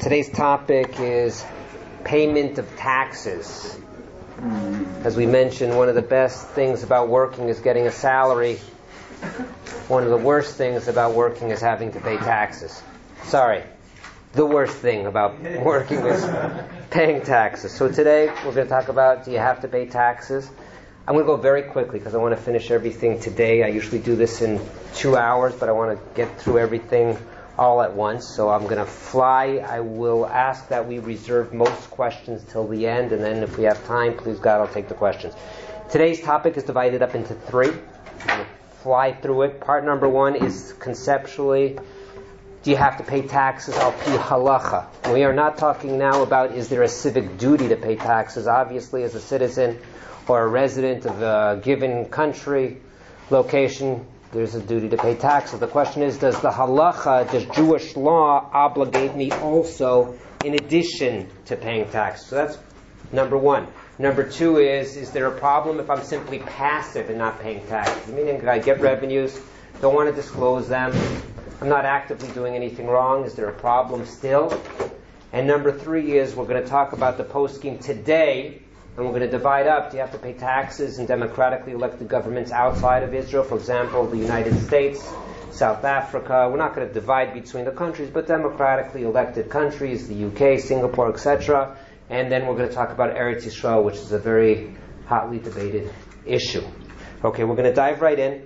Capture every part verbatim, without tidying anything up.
Today's topic is payment of taxes. As we mentioned, one of the best things about working is getting a salary. One of the worst things about working is having to pay taxes. Sorry, the worst thing about working is paying taxes. So today we're going to talk about, do you have to pay taxes? I'm going to go very quickly because I want to finish everything today. I usually do this in two hours, but I want to get through everything all at once. So I'm going to fly. I will ask that we reserve most questions till the end, and then if we have time, please God, I'll take the questions. Today's topic is divided up into three. I'm going to fly through it. Part number one is conceptually, do you have to pay taxes al pi halacha? We are not talking now about is there a civic duty to pay taxes. Obviously, as a citizen or a resident of a given country, location, there's a duty to pay taxes. The question is, does the halacha, does Jewish law obligate me also in addition to paying taxes? So that's number one. Number two is, is there a problem if I'm simply passive and not paying taxes? Meaning, I get revenues, don't want to disclose them, I'm not actively doing anything wrong. Is there a problem still? And number three is, we're going to talk about the poskim today, and we're going to divide up. Do you have to pay taxes in democratically elected governments outside of Israel? For example, the United States, South Africa. We're not going to divide between the countries, but democratically elected countries, the U K, Singapore, et cetera. And then we're going to talk about Eretz Yisrael, which is a very hotly debated issue. Okay, we're going to dive right in.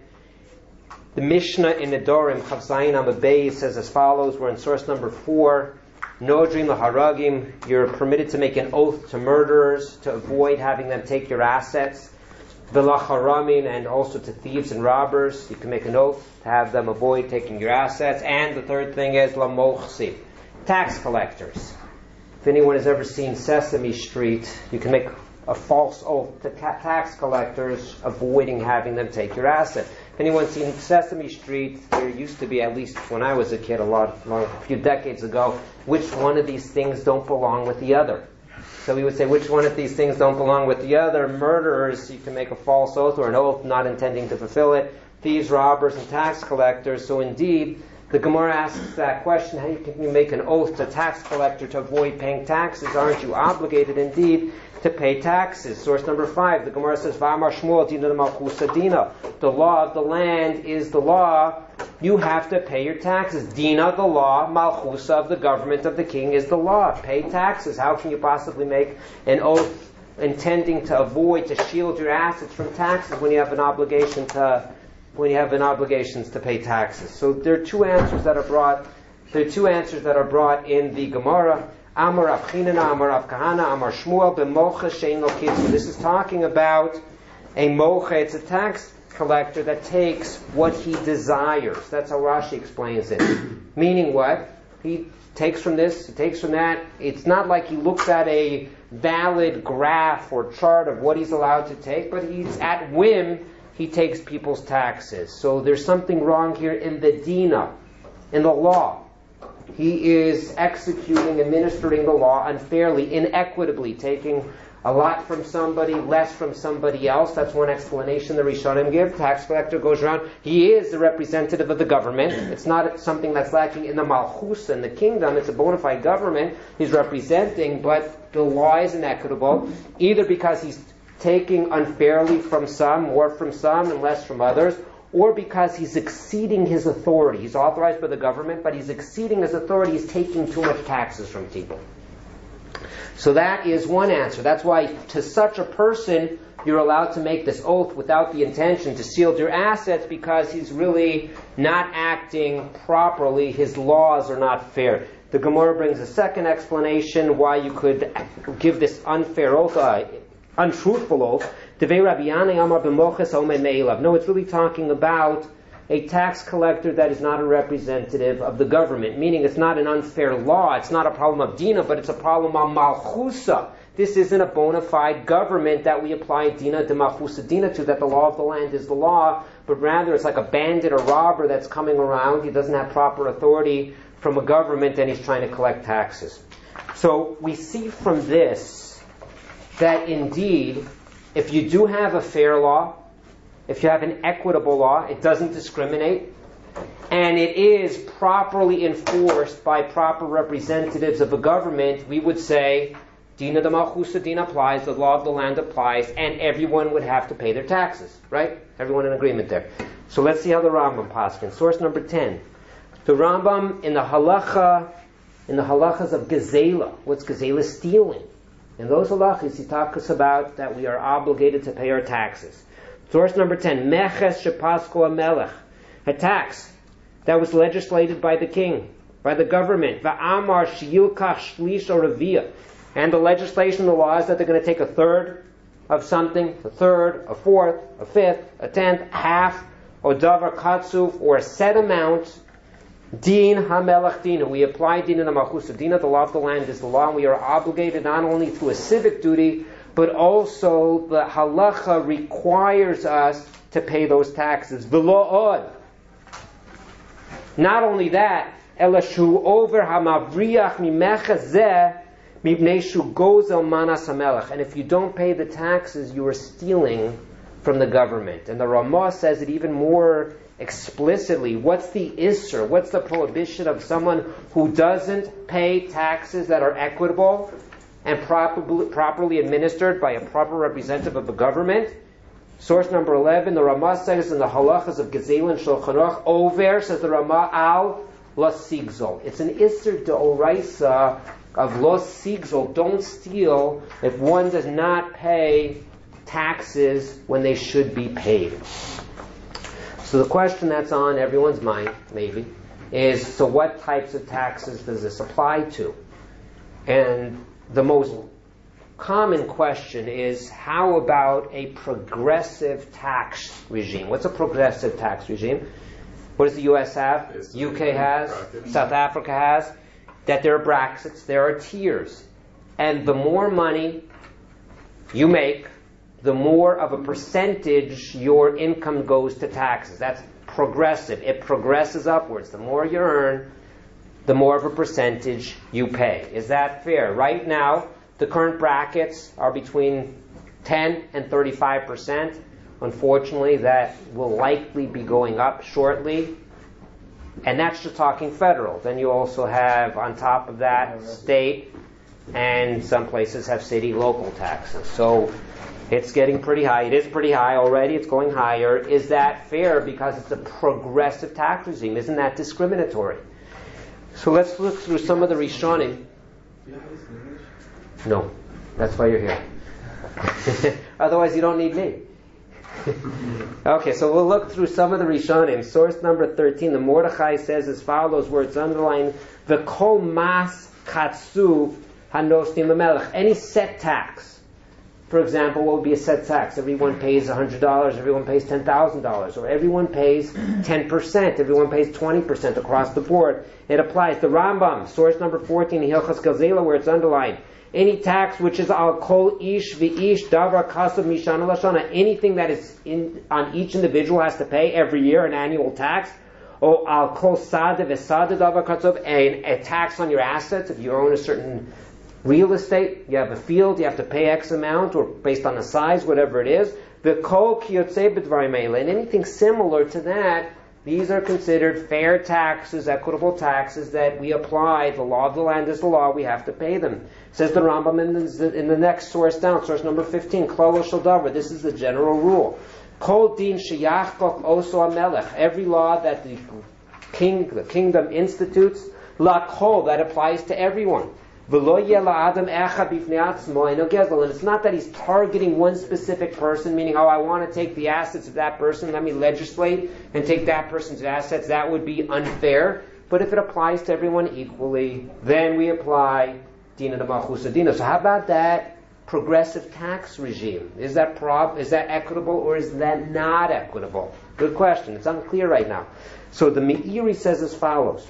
The Mishnah in Nedarim, Chav Zayin Amud Beis, says as follows. We're in source number four. Nodrim laharagim, you're permitted to make an oath to murderers to avoid having them take your assets. V'lacharamin, and also to thieves and robbers, you can make an oath to have them avoid taking your assets. And the third thing is lamochsi, tax collectors. If anyone has ever seen Sesame Street, you can make a false oath to ca- tax collectors, avoiding having them take your assets. If anyone's seen Sesame Street, there used to be, at least when I was a kid, a lot, long, a few decades ago, which one of these things don't belong with the other? So we would say, which one of these things don't belong with the other? Murderers, you can make a false oath or an oath not intending to fulfill it. Thieves, robbers, and tax collectors. So indeed, the Gemara asks that question, how can you make an oath to tax collector to avoid paying taxes? Aren't you obligated indeed to pay taxes? Source number five, the Gemara says, V'amar Shmuel dina de malchusa dina. The law of the land is the law. You have to pay your taxes. Dina, the law. Malchusa, of the government of the king, is the law. Pay taxes. How can you possibly make an oath intending to avoid, to shield your assets from taxes when you have an obligation to, when you have an obligations to pay taxes? So there are two answers that are brought. There are two answers that are brought in the Gemara. Amar Rav Chinana, Amar Rav Kahana, Amar Shmuel, b'mocha shein lo kitzur. This is talking about a mocha. It's a tax collector that takes what he desires. That's how Rashi explains it. Meaning what? He takes from this, he takes from that. It's not like he looks at a valid graph or chart of what he's allowed to take, but he's at whim, he takes people's taxes. So there's something wrong here in the dina, in the law. He is executing, administering the law unfairly, inequitably, taking a lot from somebody, less from somebody else. That's one explanation the Rishonim give. Tax collector goes around. He is the representative of the government. It's not something that's lacking in the Malchus, in the kingdom. It's a bona fide government he's representing, but the law is inequitable, either because he's taking unfairly from some, more from some, and less from others, or because he's exceeding his authority. He's authorized by the government, but he's exceeding his authority. He's taking too much taxes from people. So that is one answer. That's why to such a person, you're allowed to make this oath without the intention to shield your assets, because he's really not acting properly. His laws are not fair. The Gemara brings a second explanation why you could give this unfair oath, uh, untruthful oath. No, it's really talking about a tax collector that is not a representative of the government, meaning it's not an unfair law, it's not a problem of dina, but it's a problem of malchusa. This isn't a bona fide government that we apply dina de malchusa dina to, that the law of the land is the law, but rather it's like a bandit or robber that's coming around. He doesn't have proper authority from a government, and he's trying to collect taxes. So we see from this that indeed, if you do have a fair law, if you have an equitable law, it doesn't discriminate, and it is properly enforced by proper representatives of a government, we would say, Dina de Malchusa Din applies, the law of the land applies, and everyone would have to pay their taxes, right? Everyone in agreement there. So let's see how the Rambam paskins. Source number ten. The Rambam in the halacha, in the halachas of Gezela. What's Gezela? Stealing. In those halachas, he talks about that we are obligated to pay our taxes. Source number ten. Meches shepasko amelech. A tax that was legislated by the king, by the government. Va'amar shiyilkach shlish or reviyah. And the legislation, the law is that they're going to take a third of something, a third, a fourth, a fifth, a tenth, half, or davar katsuf, or a set amount. Din hamelach dina. We apply din in the malchusa dina. The law of the land is the law, and we are obligated not only through a civic duty, but also the halacha requires us to pay those taxes. V'lo od. Not only that, elashu over hamavriach mimecha zeh. And if you don't pay the taxes, you are stealing from the government. And the Ramah says it even more explicitly. What's the isser? What's the prohibition of someone who doesn't pay taxes that are equitable and properly, properly administered by a proper representative of the government? Source number eleven, the Ramah says in the halachas of Gezel and Shulchan Aruch, over, says the Ramah, al la sigzol. It's an isser d'oraisa of los sigzol, don't steal if one does not pay taxes when they should be paid. So the question that's on everyone's mind, maybe, is, so what types of taxes does this apply to? And the most common question is, how about a progressive tax regime? What's a progressive tax regime? What does the U S have? U K has? South Africa has? That there are brackets, there are tiers. And the more money you make, the more of a percentage your income goes to taxes. That's progressive. It progresses upwards. The more you earn, the more of a percentage you pay. Is that fair? Right now, the current brackets are between ten and thirty-five percent. Unfortunately, that will likely be going up shortly. And that's just talking federal. Then you also have, on top of that, state, and some places have city, local taxes. So it's getting pretty high. It is pretty high already. It's going higher. Is that fair? Because it's a progressive tax regime. Isn't that discriminatory? So let's look through some of the Rishonim. No. That's why you're here. Otherwise you don't need me. Okay, so we'll look through some of the Rishonim. Source number thirteen, the Mordechai says as follows, where it's underlined, the kol mas katsu hanostim l'melech. Any set tax. For example, what would be a set tax? Everyone pays one hundred dollars, everyone pays ten thousand dollars, or everyone pays ten percent, everyone pays twenty percent across the board. It applies. The Rambam, source number fourteen, Hilchas Gezela, where it's underlined, any tax which is al kol ish v'ish davar kasav mishana lashana, anything that is in, on each individual has to pay every year an annual tax. Or al kol sada v'sada davar kasav, and a tax on your assets. If you own a certain real estate, you have a field, you have to pay X amount, or based on the size, whatever it is. The kol kiyotzei b'dvarim eila, and anything similar to that. These are considered fair taxes, equitable taxes that we apply. The law of the land is the law. We have to pay them. Says the Rambam in the, in the next source down, source number fifteen, Klal shel davar. This is the general rule. Kol din sheyachkok oso amelech. Every law that the king, the kingdom institutes, la kol, that applies to everyone. And it's not that he's targeting one specific person, meaning, oh, I want to take the assets of that person, let me legislate and take that person's assets. That would be unfair. But if it applies to everyone equally, then we apply Dina de Malchusa Dina. So how about that progressive tax regime? Is that prob- is that equitable or is that not equitable? Good question. It's unclear right now. So the Meiri says as follows.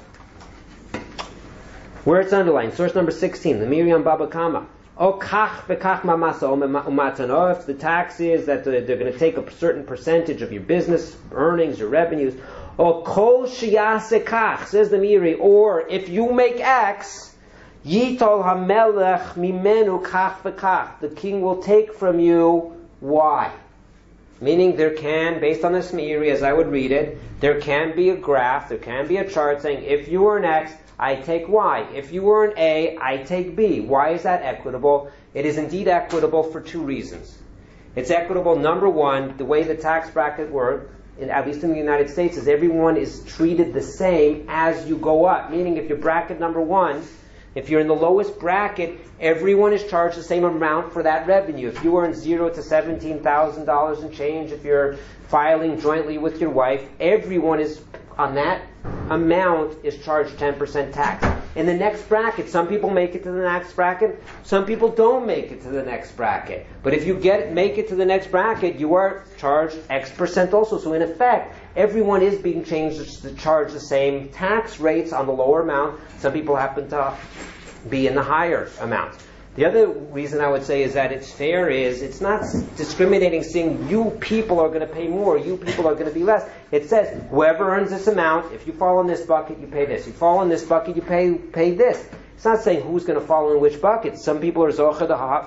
Where it's underlined, source number sixteen, the Miriam Baba Kama. O kach v'kach mamasa umatano. If the tax is that they're going to take a certain percentage of your business earnings, your revenues. O kol shiyase kach, says the Meiri. Or if you make X, yitol hamelech mimenu kach v'kach. The king will take from you Y. Meaning there can, based on this Meiri, as I would read it, there can be a graph, there can be a chart saying, if you were an X, I take Y. If you were an A, I take B. Why is that equitable? It is indeed equitable for two reasons. It's equitable, number one, the way the tax bracket works, in, at least in the United States, is everyone is treated the same as you go up. Meaning if you're bracket number one, if you're in the lowest bracket, everyone is charged the same amount for that revenue. If you earn zero to seventeen thousand dollars and change, if you're filing jointly with your wife, everyone is, on that amount, is charged ten percent tax. In the next bracket, some people make it to the next bracket, some people don't make it to the next bracket. But if you get make it to the next bracket, you are charged X percent also. So in effect, everyone is being changed to charge the same tax rates on the lower amount. Some people happen to be in the higher amount. The other reason I would say is that it's fair is it's not discriminating, saying you people are going to pay more, you people are going to be less. It says whoever earns this amount, if you fall in this bucket, you pay this. You fall in this bucket, you pay pay this. It's not saying who's going to fall in which bucket. Some people are zocha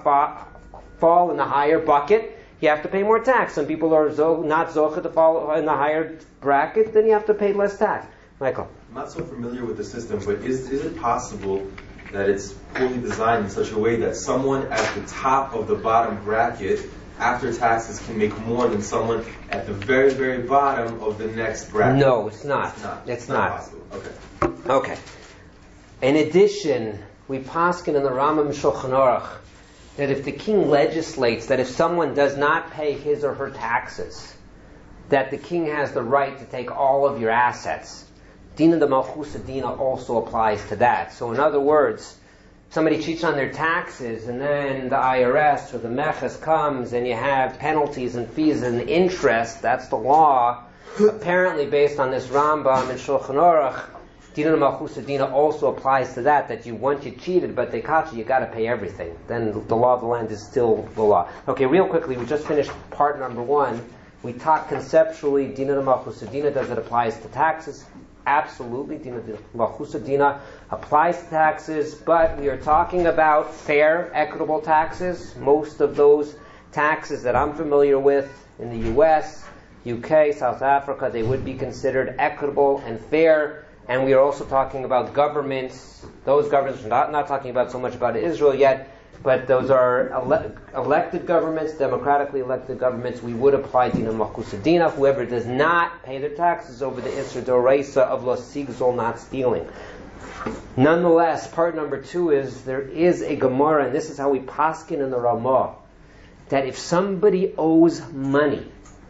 to fall in the higher bucket, you have to pay more tax. Some people are zo- not zocha to fall in the higher bracket, then you have to pay less tax. Michael? I'm not so familiar with the system, but is is it possible that it's poorly designed in such a way that someone at the top of the bottom bracket after taxes can make more than someone at the very, very bottom of the next bracket? No, it's not. It's not, it's it's not. not possible. Okay. Okay. In addition, we paskin in the Rambam Shulchan Aruch that if the king legislates that if someone does not pay his or her taxes, that the king has the right to take all of your assets. Dina de Malchusa Dina also applies to that. So in other words, somebody cheats on their taxes and then the I R S or the Meches comes and you have penalties and fees and interest, that's the law. Apparently based on this Rambam and Shulchan Aruch, Dina de Malchusa Dina also applies to that, that you once you cheated but they caught you, you got to pay everything. Then the law of the land is still the law. Okay, real quickly, we just finished part number one. We taught conceptually Dina de Malchusa Dina, does it applies to taxes? Absolutely, Dina de Malchusa Dina applies to taxes, but we are talking about fair, equitable taxes. Most of those taxes that I'm familiar with in the U S, U K, South Africa, they would be considered equitable and fair. And we are also talking about governments. Those governments, we're not, not talking about so much about Israel yet, but those are ele- elected governments, democratically elected governments. We would apply Dina Malchusa Dina. Whoever does not pay their taxes over the Isser Doraisa of Lo Sigzol, not stealing. Nonetheless, part number two is there is a Gemara, and this is how we paskin in the Ramah, that if somebody owes money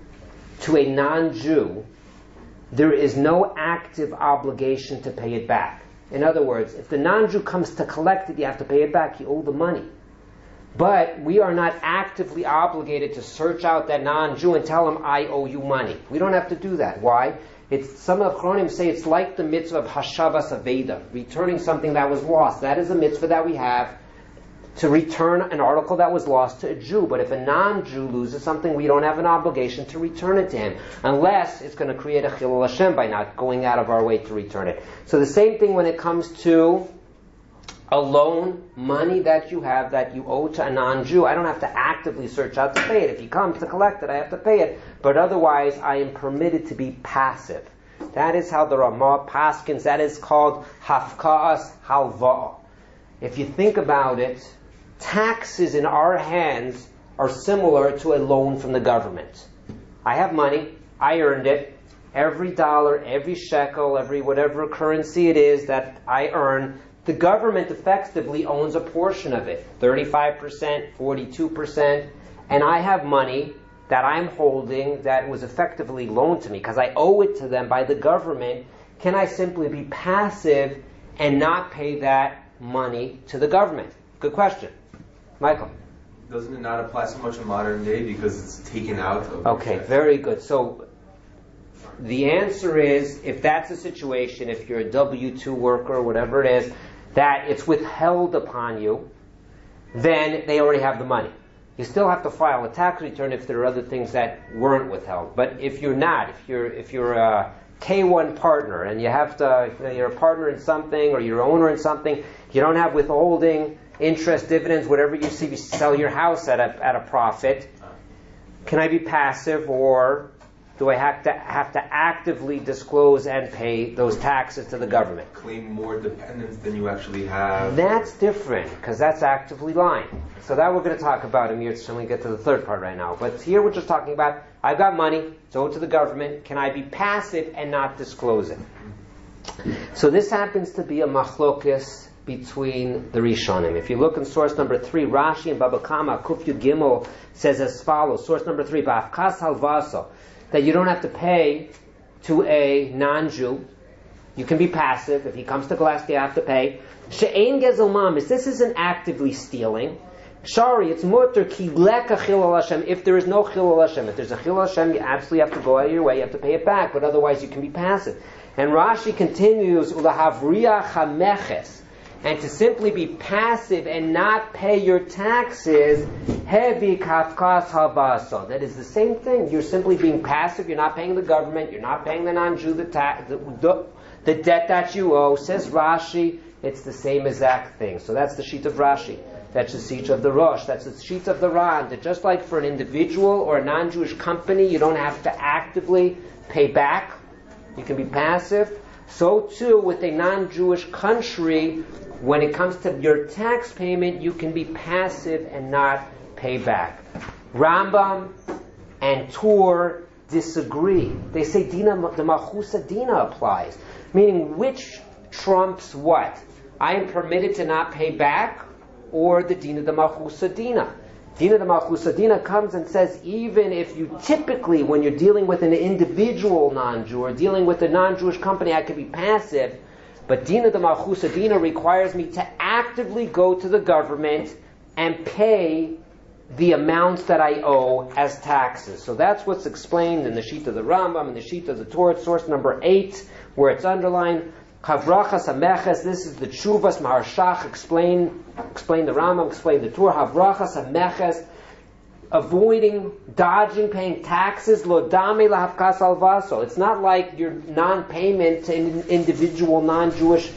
to a non-Jew, there is no active obligation to pay it back. In other words, if the non-Jew comes to collect it, you have to pay it back. You owe the money. But we are not actively obligated to search out that non-Jew and tell him, I owe you money. We don't have to do that. Why? It's, some of Chronim say it's like the mitzvah of Hashavas Aveda, returning something that was lost. That is a mitzvah that we have to return an article that was lost to a Jew. But if a non-Jew loses something, we don't have an obligation to return it to him, unless it's going to create a Chilul Hashem by not going out of our way to return it. So the same thing when it comes to a loan, money that you have that you owe to a non-Jew. I don't have to actively search out to pay it. If he comes to collect it, I have to pay it. But otherwise, I am permitted to be passive. That is how the Ramah paskins. That is called Hafka'as Halva'ah. If you think about it, taxes in our hands are similar to a loan from the government. I have money, I earned it. Every dollar, every shekel, every whatever currency it is that I earn, the government effectively owns a portion of it, thirty-five percent, forty-two percent, and I have money that I'm holding that was effectively loaned to me because I owe it to them by the government. Can I simply be passive and not pay that money to the government? Good question. Michael? Doesn't it not apply so much in modern day because it's taken out of Okay, very good. So the answer is, if that's the situation, if you're a W two worker or whatever it is, that it's withheld upon you, then they already have the money. You still have to file a tax return if there are other things that weren't withheld. But if you're not, if you're if you're a K one partner and you have to, you're a partner in something or you're an owner in something, you don't have withholding, interest, dividends, whatever you see, you sell your house at a at a profit, can I be passive, or do I have to have to actively disclose and pay those taxes to the government? Claim more dependence than you actually have. That's different, because that's actively lying. So that we're going to talk about in years when we get to the third part right now. But here we're just talking about, I've got money, it's owed to the government. Can I be passive and not disclose it? So this happens to be a machlokes between the Rishonim. If you look in source number three, Rashi and Baba Kama, Kuf Yud Gimel says as follows. Source number three, Ba'afkas halvaso, that you don't have to pay to a non-Jew. You can be passive. If he comes to Glass, you have to pay. She'ein gezel mamis. This isn't actively stealing. Shari, it's mutter ki leka chilul Hashem. If there is no chilul Hashem, if there's a chilul Hashem, you absolutely have to go out of your way. You have to pay it back. But otherwise, you can be passive. And Rashi continues, ulahavriya chameches, and to simply be passive and not pay your taxes, heavy kafkas havaso. That is the same thing. You're simply being passive. You're not paying the government. You're not paying the non-Jew the, ta- the, the, the debt that you owe. Says Rashi, it's the same exact thing. So that's the sheet of Rashi. That's the sheet of the Rosh. That's the sheet of the Ran. That just like for an individual or a non-Jewish company, you don't have to actively pay back. You can be passive. So too with a non-Jewish country, when it comes to your tax payment, you can be passive and not pay back. Rambam and Tur disagree. They say Dina, the Malchusa Dina applies. Meaning, which trumps what? I am permitted to not pay back, or the Dina the Malchusa Dina? Dina the Malchusa Dina comes and says, even if you typically, when you're dealing with an individual non-Jew or dealing with a non-Jewish company, I can be passive. But Dina the Malchusa Dina requires me to actively go to the government and pay the amounts that I owe as taxes. So that's what's explained in the sheet of the Rambam and the sheet of the Torah, source number eight, where it's underlined. Havrachas hameches. This is the Tshuvas Maharshach. Explain, explain the Rambam, explain the Torah. Havrachas hameches. Avoiding, dodging, paying taxes. Lo dame lahafkas alvaso. It's not like your non-payment to an individual non-Jewish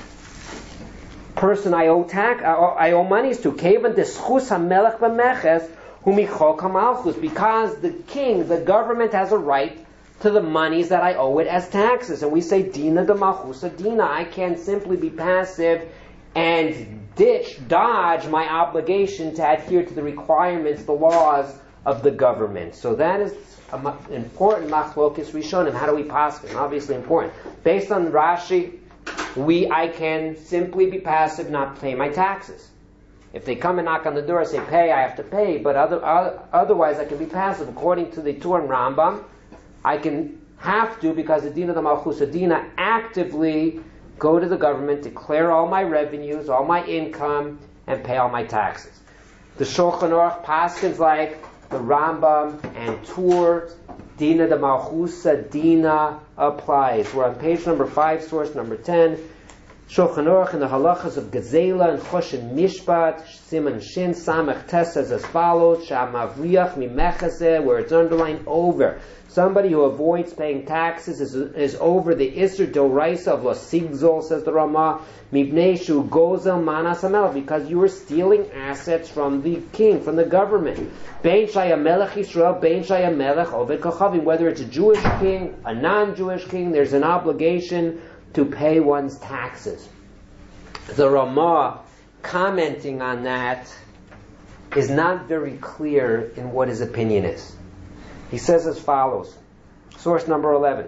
person I owe tax, I owe monies to. Kevan deschus hamelech b'meches humichok hamalchus. Because the king, the government, has a right to the monies that I owe it as taxes. And we say, Dina de Malchusa Dina. I can't simply be passive and ditch, dodge my obligation to adhere to the requirements, the laws of the government. So that is an important machlokes rishonim. How do we paskin? Obviously important. Based on Rashi, we I can simply be passive, not pay my taxes. If they come and knock on the door and say, pay, I have to pay. But other, other, otherwise I can be passive. According to the Tur and Rambam, I can have to, because the Dina the Malchusa Dina, actively go to the government, declare all my revenues, all my income, and pay all my taxes. The Shulchan Aruch paskins like the Rambam and Tur, Dina the Malchusa Dina applies. We're on page number five, source number ten. Shulchan Aruch in the halachas of Gezela and Choshen Mishpat, Siman Shin Samech Tes says as follows: Sha'mavriach mimechazeh, where it's underlined over. Somebody who avoids paying taxes is, is over the Isser Doraisa of Lo Sigzol, says the Ramah, Mibnei Shu Gozel Manas HaMelech, because you are stealing assets from the king, from the government. Bein Shaya Melech Yisrael, Bein Shaya Melech Oved Kochavim, whether it's a Jewish king, a non-Jewish king, there's an obligation to pay one's taxes. The Ramah, commenting on that, is not very clear in what his opinion is. He says as follows, source number eleven.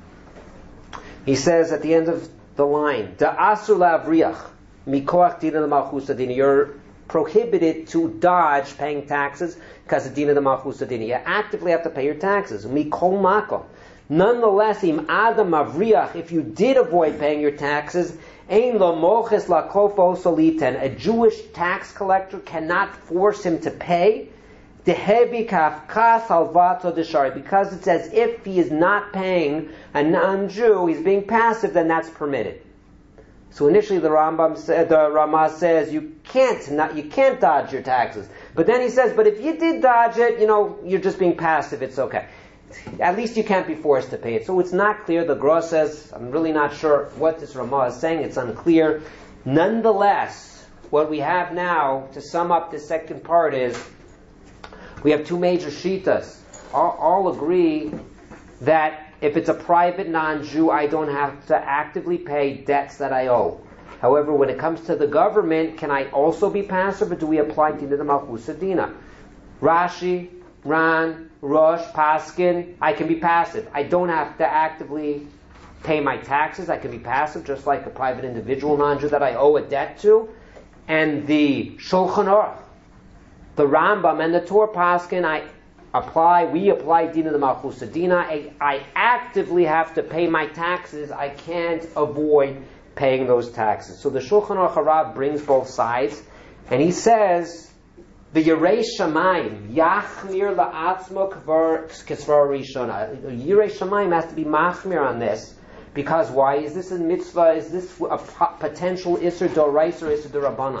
He says at the end of the line, Da'asu la'avriach mikoach dina de malchusa dina. You're prohibited to dodge paying taxes because of dina de malchusa dina. You actively have to pay your taxes. Mikol makom. Nonetheless, im adam avriach, if you did avoid paying your taxes, ein lo moches la kofo soliten. A Jewish tax collector cannot force him to pay. Because it's as if he is not paying a non-Jew, he's being passive, then that's permitted. So initially the Rambam said, the Ramah says you can't not, you can't dodge your taxes. But then he says, but if you did dodge it, you know, you're just being passive, it's okay. At least you can't be forced to pay it. So it's not clear. The Gra says, I'm really not sure what this Ramah is saying, it's unclear. Nonetheless, what we have now, to sum up the second part, is We have two major shitas. All, all agree that if it's a private non-Jew, I don't have to actively pay debts that I owe. However, when it comes to the government, can I also be passive, or do we apply Dina de Malchus Dina? Rashi, Ran, Rosh, Paskin, I can be passive. I don't have to actively pay my taxes. I can be passive, just like a private individual non-Jew that I owe a debt to. And the Shulchan Aruch, the Rambam, and the Torah Paskin, I apply, we apply Dina de Malchus Dina. I, I actively have to pay my taxes. I can't avoid paying those taxes. So the Shulchan Aruch Harav brings both sides, and he says, the Yirei Shamayim, Yachmir la'atzmo k'svar rishona. Yirei Shamayim has to be machmir on this, because why? Is this a mitzvah? Is this a potential Isser Doraisa or Isser Dorabana?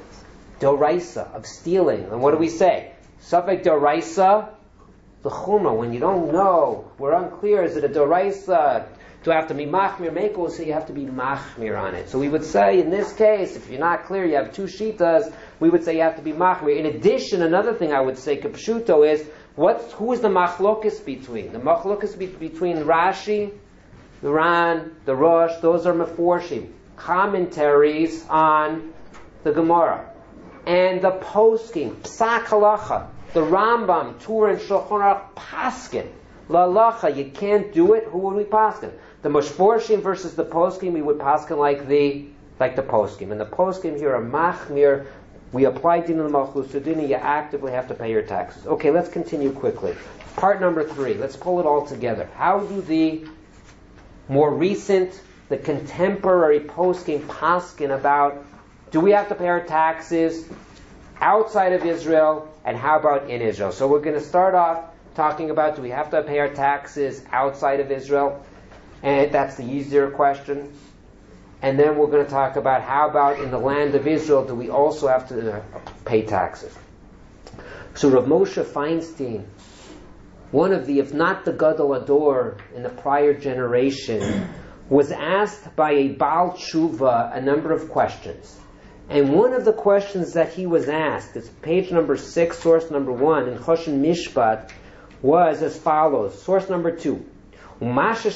Doraisa, of stealing. And what do we say? Safek Doraisa, the Chumrah. When you don't know, we're unclear, is it a Doraisa? Do I have to be machmir meko? So you have to be machmir on it. So we would say, in this case, if you're not clear, you have two shitas, we would say you have to be machmir. In addition, another thing I would say, kapshuto, is, what, who is the machlokis between? The machlokis be, between Rashi, the Ran, the Rosh, those are meforshim, commentaries on the Gemara. And the poskim, psak halacha, the Rambam, Tur and Shulchan Aruch, paskin, lalacha, you can't do it, who would we paskin? The Mashforshim versus the poskim, we would paskin like the like the poskim. And the poskim here are machmir. We apply Din al-Malchus Dina, you actively have to pay your taxes. Okay, let's continue quickly. Part number three, let's pull it all together. How do the more recent, the contemporary poskim paskin about, do we have to pay our taxes outside of Israel, and how about in Israel? So we're going to start off talking about, do we have to pay our taxes outside of Israel? And that's the easier question. And then we're going to talk about, how about in the land of Israel, do we also have to pay taxes? So Rav Moshe Feinstein, one of the, if not the Gadol Ador in the prior generation, was asked by a Baal Tshuva a number of questions. And one of the questions that he was asked, it's page number six, source number one, in Choshen Mishpat, was as follows. Source number two. This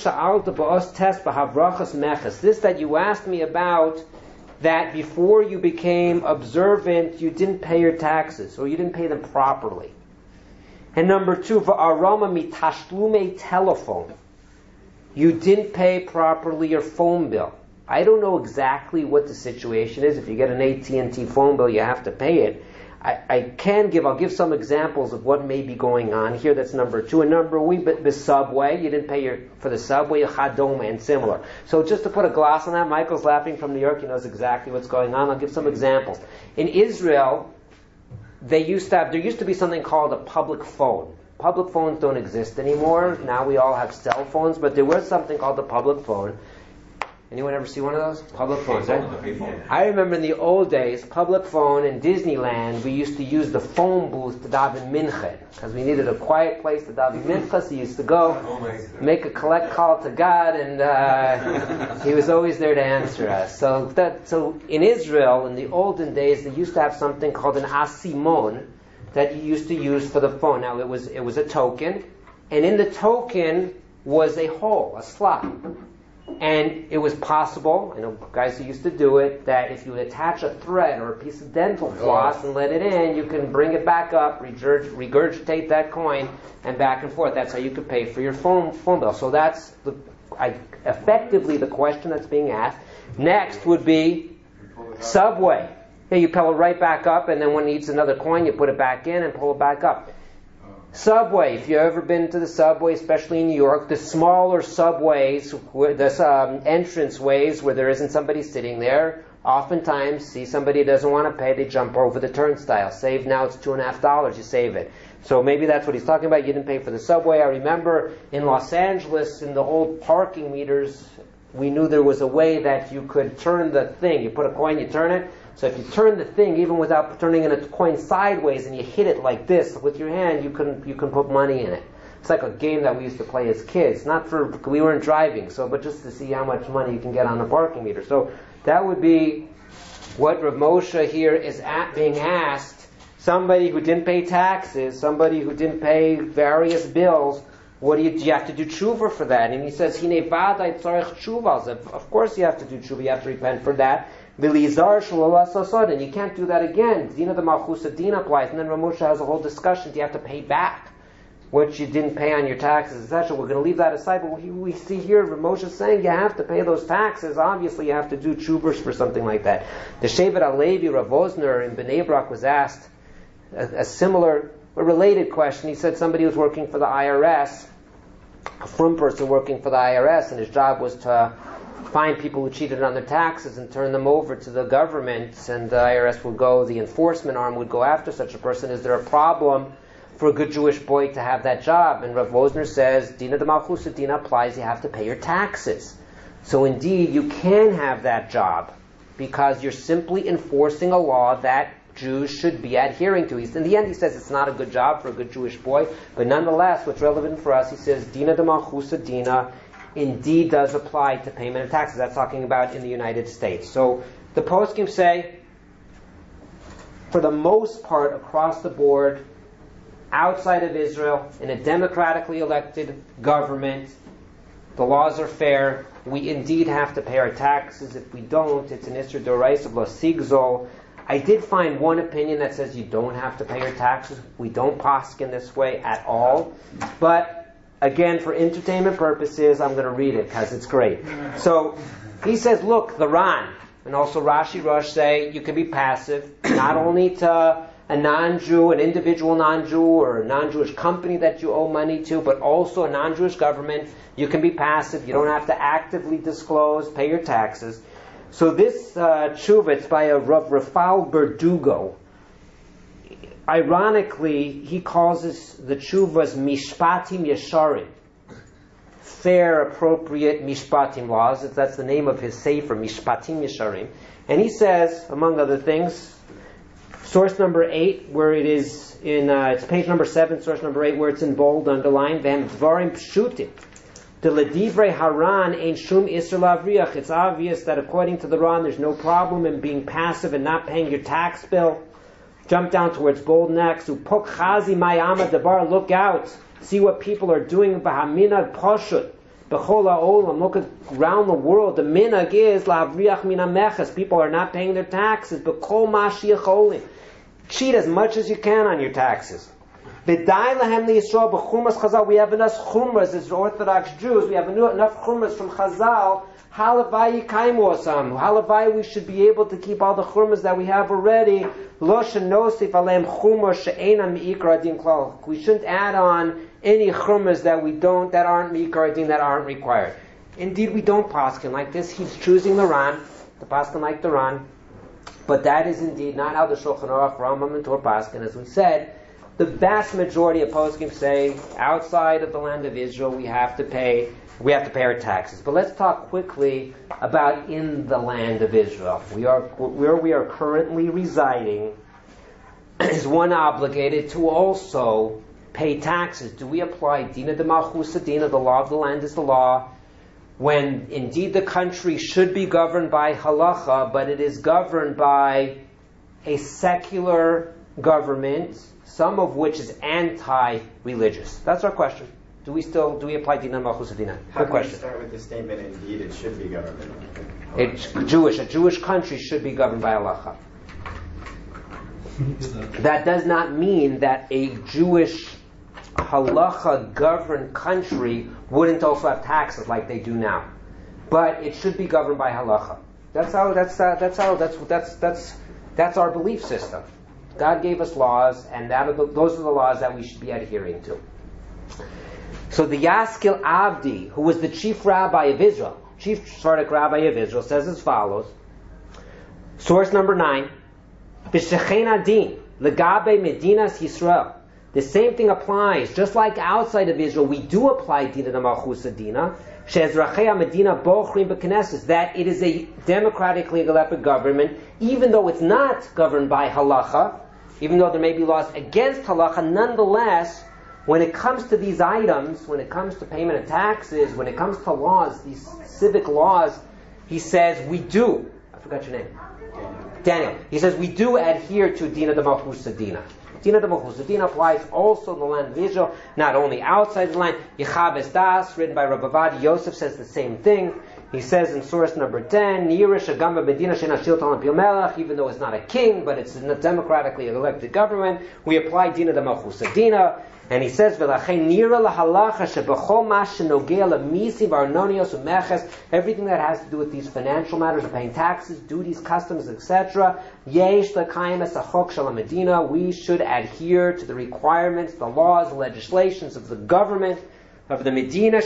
that you asked me about, that before you became observant, you didn't pay your taxes, or you didn't pay them properly. And number two, v'arama mitashlume telephone. You didn't pay properly your phone bill. I don't know exactly what the situation is. If you get an A T and T phone bill, you have to pay it. I, I can give, I'll give some examples of what may be going on here. That's number two. And number one, the, the subway. You didn't pay your, for the subway, chadoma, and similar. So just to put a gloss on that, Michael's laughing from New York. He knows exactly what's going on. I'll give some examples. In Israel, they used to have, there used to be something called a public phone. Public phones don't exist anymore. Now we all have cell phones, but there was something called the public phone. Anyone ever see one of those? Public phones, right? I remember in the old days, public phone in Disneyland, we used to use the phone booth to daven mincha, because we needed a quiet place to daven mincha, so you used to go, make a collect call to God, and uh, He was always there to answer us. So that, so in Israel, in the olden days, they used to have something called an asimon that you used to use for the phone. Now it was it was a token, and in the token was a hole, a slot. And it was possible, I know guys who used to do it, that if you would attach a thread or a piece of dental floss and let it in, you can bring it back up, regurg- regurgitate that coin, and back and forth. That's how you could pay for your phone phone bill. So that's the, I, effectively the question that's being asked. Next would be subway. Yeah, you pull it right back up, and then when it needs another coin, you put it back in and pull it back up. Subway, if you've ever been to the subway, especially in New York, the smaller subways, the um, entrance ways where there isn't somebody sitting there, oftentimes see somebody who doesn't want to pay, they jump over the turnstile. Save now, it's two and a half dollars, you save it. So maybe that's what he's talking about. You didn't pay for the subway. I remember in Los Angeles, in the old parking meters, we knew there was a way that you could turn the thing. You put a coin, you turn it. So if you turn the thing, even without turning in a coin sideways, and you hit it like this with your hand, you can you can put money in it. It's like a game that we used to play as kids. Not for, we weren't driving, so but just to see how much money you can get on the parking meter. So that would be what Rav Moshe here is at being asked. somebody who didn't pay taxes, somebody who didn't pay various bills, what do you, do you have to do tshuva for that? And he says, Hine vadai tzarech tshuva. Of course you have to do tshuva, you have to repent for that. V'lizar shelo lasasod, and you can't do that again. Dina de malchusa din applies. And then Ramosha has a whole discussion. Do you have to pay back what you didn't pay on your taxes, et cetera? We're going to leave that aside, but we, we see here Ramosha saying you have to pay those taxes. Obviously, you have to do tshuvas for something like that. The Shevet HaLevi, Rav Osner in Bnei Brak was asked a, a similar, a related question. He said somebody was working for the I R S, a frum person working for the I R S, and his job was to find people who cheated on their taxes and turn them over to the government, and the I R S would go, the enforcement arm would go after such a person. Is there a problem for a good Jewish boy to have that job? And Rav Wosner says, Dina de Malchusa Dina applies, you have to pay your taxes. So indeed, you can have that job, because you're simply enforcing a law that Jews should be adhering to. He's, in the end, he says it's not a good job for a good Jewish boy, but nonetheless, what's relevant for us, he says, Dina de Malchusa Dina indeed does apply to payment of taxes. That's talking about in the United States. So the poskim say, for the most part, across the board, outside of Israel, in a democratically elected government, the laws are fair. We indeed have to pay our taxes. If we don't, it's an Isser Doraisa B'lo Sigzol. I did find one opinion that says you don't have to pay your taxes. We don't poskin this way at all. But again, for entertainment purposes, I'm going to read it because it's great. So he says, look, the Ran, and also Rashi Rosh say you can be passive, not only to a non-Jew, an individual non-Jew, or a non-Jewish company that you owe money to, but also a non-Jewish government. You can be passive. You don't have to actively disclose, pay your taxes. So this uh, tshuva, it's by a Rav Rafal Berdugo. Ironically, he calls this, the tshuvas mishpatim yesharim, fair, appropriate mishpatim laws. That's the name of his sefer, mishpatim yesharim. And he says, among other things, source number eight, where it is in, uh, it's page number seven, source number eight, where it's in bold, underlined, v'hem dvarim pshutim. The ledivrei haran ain't shum isser lavriach. It's obvious that according to the Ran, there's no problem in being passive and not paying your tax bill. Jump down towards bold next. Upok chazi mayama dabar. Look out. See what people are doing. Bahamina poshut. Bechol ha'olam. Look around the world. The minhag is lavriach mina meches. People are not paying their taxes. Bechol mashiach olim. Cheat as much as you can on your taxes. B'day lahem liyisrael b'chumras Chazal. We have enough chumras as Orthodox Jews. We have enough chumras from Chazal. Halavai kaimu asam. Halavai, we should be able to keep all the chumras that we have already. Lo shenosif aleim chumras she'ena mi'ikar adin klal. We shouldn't add on any chumras that we don't, that aren't mi'ikar adin, that aren't required. Indeed, we don't paskin like this. He's choosing the Ran, the paskin like the Ran. But that is indeed not how the Shulchan Aruch, Rambam, and Torah paskin. As we said, the vast majority of poskim say outside of the land of Israel we have to pay we have to pay our taxes. But let's talk quickly about in the land of Israel. We are where we are currently residing. Is one obligated to also pay taxes? Do we apply Dina de Malchusa Dina, the law of the land is the law, when indeed the country should be governed by halacha, but it is governed by a secular government, some of which is anti-religious? That's our question. Do we still, do we apply Dina Malchusa Dina? Good question. How can we start with the statement, indeed it should be governed? It's Jewish. A Jewish country should be governed by halacha. That does not mean that a Jewish halacha governed country wouldn't also have taxes like they do now. But it should be governed by halacha. That's how, that's, uh, that's how, that's, that's, that's, that's our belief system. God gave us laws, and that are the, those are the laws that we should be adhering to. So the Yaskil Avdi, who was the chief rabbi of Israel, chief Sephardic rabbi of Israel, says as follows. Source number nine. B'shechen adin, legabe medinas Yisrael. The same thing applies. Just like outside of Israel, we do apply Dina de Malchusa Dina. She'ezrachei medina bochrim b'knesses. That it is a democratically elected government, even though it's not governed by halacha, even though there may be laws against halacha, nonetheless, when it comes to these items, when it comes to payment of taxes, when it comes to laws, these civic laws, he says we do. I forgot your name. Daniel, he says, we do adhere to Dina de Malchusa Dina. Dina de Malchusa Dina applies also in the land of Israel, not only outside the land. Yechaves Das, written by Rabbi Avad Yosef, says the same thing. He says in source number ten, Yirish Agamba Medina Shena Shilton Pil Melech, even though it's not a king, but it's a democratically elected government, we apply Dina de Malchusa Dina. And he says, everything that has to do with these financial matters of paying taxes, duties, customs, et cetera, we should adhere to the requirements, the laws, the legislations of the government of the Medina.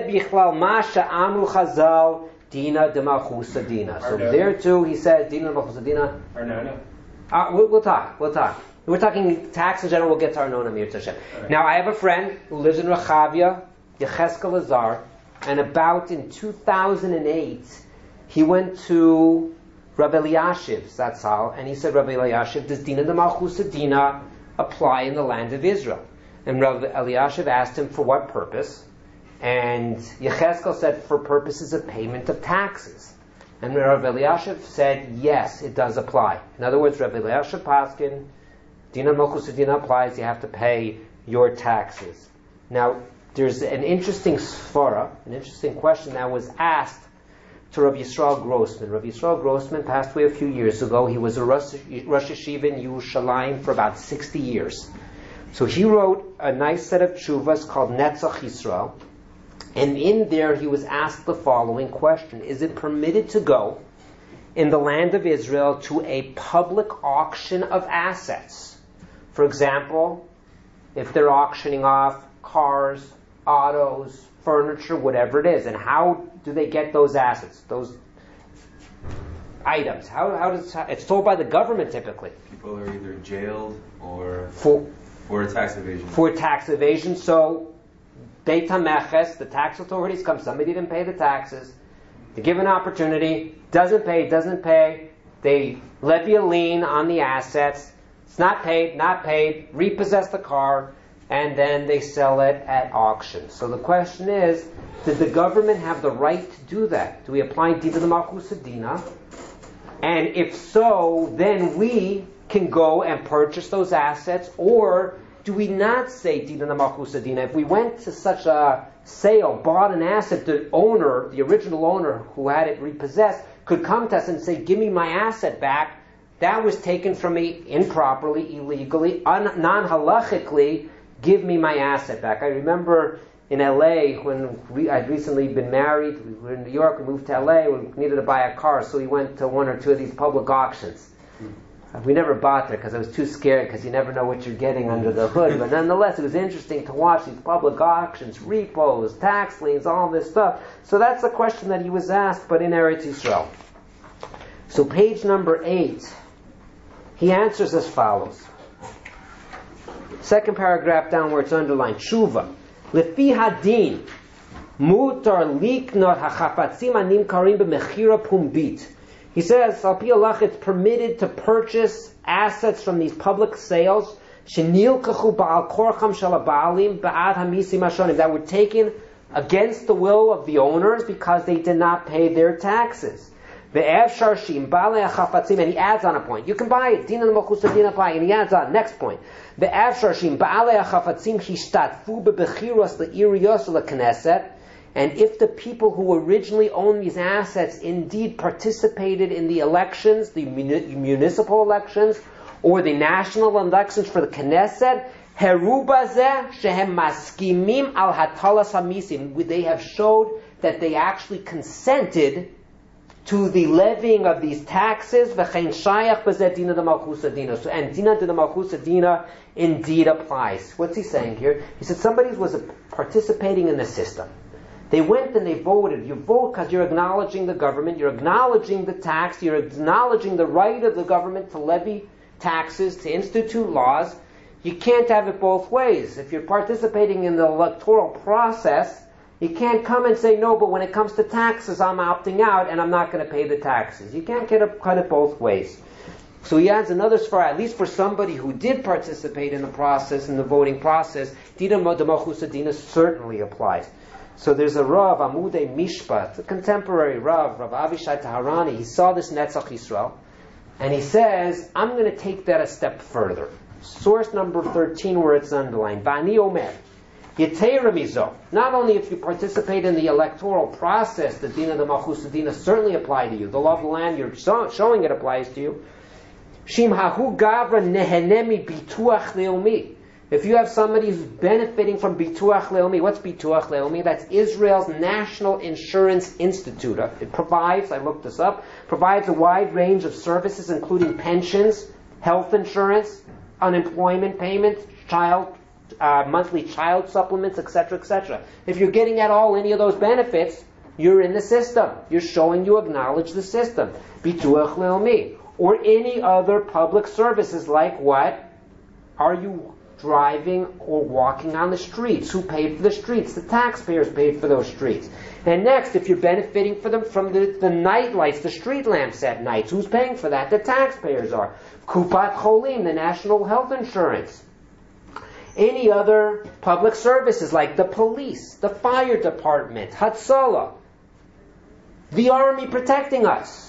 Dina de Malchusa Dina. So there too, he says, Dina de Malchusa Dina. Arnona. Uh, we'll, we'll talk. We'll talk. We're talking tax in general. We'll get to Arnona Mir Tashem. Right. Now, I have a friend who lives in Rechavia, Yecheskel Azar, and about in two thousand eight, he went to Rabbi Eliashiv, that's how, and he said, Rabbi Eliashiv, does Dina de Malchusa Dina apply in the land of Israel? And Rabbi Eliashiv asked him for what purpose, and Yecheskel said for purposes of payment of taxes. And Rabbi Eliashiv said, yes, it does apply. In other words, Rabbi Eliashiv Paskin, Dina Malchusa Dina applies, you have to pay your taxes. Now, there's an interesting svara, an interesting question that was asked to Rabbi Yisrael Grossman. Rabbi Yisrael Grossman passed away a few years ago. He was a Rosh Yeshiva in Yerushalayim for about sixty years. So he wrote a nice set of tshuvas called Netzach Yisrael. And in there he was asked the following question. Is it permitted to go in the land of Israel to a public auction of assets? For example, if they're auctioning off cars, autos, furniture, whatever it is, and how do they get those assets, those items? How how does it's told by the government typically? People are either jailed or for for tax evasion. For tax evasion, so Beit HaMeches, the tax authorities come. Somebody didn't pay the taxes. They give an opportunity. Doesn't pay. Doesn't pay. They levy a lien on the assets. It's not paid. Not paid. Repossess the car. And then they sell it at auction. So the question is, did the government have the right to do that? Do we apply Dina de Malchusa Dina? And if so, then we can go and purchase those assets, or do we not say Dina de Malchusa Dina? If we went to such a sale, bought an asset, the owner, the original owner who had it repossessed, could come to us and say, give me my asset back. That was taken from me improperly, illegally, un- non-halachically. Give me my asset back. I remember in L A when we, I'd recently been married. We were in New York. We moved to L A. We needed to buy a car, so we went to one or two of these public auctions. We never bought there because I was too scared, because you never know what you're getting under the hood. But nonetheless, it was interesting to watch these public auctions, repos, tax liens, all this stuff. So that's the question that he was asked, but in Eretz Yisrael. So page number eight, he answers as follows. Second paragraph down where it's underlined. Tshuva. Lefi hadin mutar liknot hachafatzim animkarim b'mechira pumbit. He says, al pi halach, it's permitted to purchase assets from these public sales shenilkachu ba'al korcham shel ha'ba'alim ba'ad hamisim hashonim, that were taken against the will of the owners because they did not pay their taxes. Ve'ev sharshim ba'alei hachafatzim, and he adds on a point. You can buy it. Dina de Malchusa Dina apply. And he adds on, next point. Ve'ev sharshim ba'alei hachafatzim hishtatfu bebechiros le'iriyos le'knesset. And if the people who originally owned these assets indeed participated in the elections, the municipal elections, or the national elections for the Knesset, heru bazeh shehem maskimim al hatalas hamisim, they have showed that they actually consented to the levying of these taxes. V'chein shayach bazeh dina de malchusa dina. So, and dina de malchusa dina indeed applies. What's he saying here? He said somebody was participating in the system. They went and they voted. You vote because you're acknowledging the government, you're acknowledging the tax, you're acknowledging the right of the government to levy taxes, to institute laws. You can't have it both ways. If you're participating in the electoral process, you can't come and say, no, but when it comes to taxes, I'm opting out and I'm not going to pay the taxes. You can't get it, cut it both ways. So he adds another svara, at least for somebody who did participate in the process, in the voting process, Dina de Malchusa Dina certainly applies. So there's a Rav, Amudei Mishpat, a contemporary Rav, Rav Avishai Taharani. He saw this Netzach Yisrael, And he says, I'm going to take that a step further. Source number thirteen, where it's underlined. V'ani omer. Yetera mizo. Not only if you participate in the electoral process, the Dina de Malchus Dina certainly apply to you. The law of the land, you're showing it applies to you. Shim hahu gavra nehenemi bituach leomi. If you have somebody who's benefiting from Bituach Leomi, what's Bituach Leomi? That's Israel's National Insurance Institute. It provides, I looked this up, provides a wide range of services including pensions, health insurance, unemployment payments, child, uh, monthly child supplements, et cetera, et cetera. If you're getting at all any of those benefits, you're in the system. You're showing you acknowledge the system. Bituach Leomi. Or any other public services like what? Are you driving or walking on the streets? Who paid for the streets? The taxpayers paid for those streets. And next, if you're benefiting for them from the, the night lights, the street lamps at nights, who's paying for that? The taxpayers are. Kupat Cholim, the national health insurance. Any other public services like the police, the fire department, Hatzalah, the army protecting us.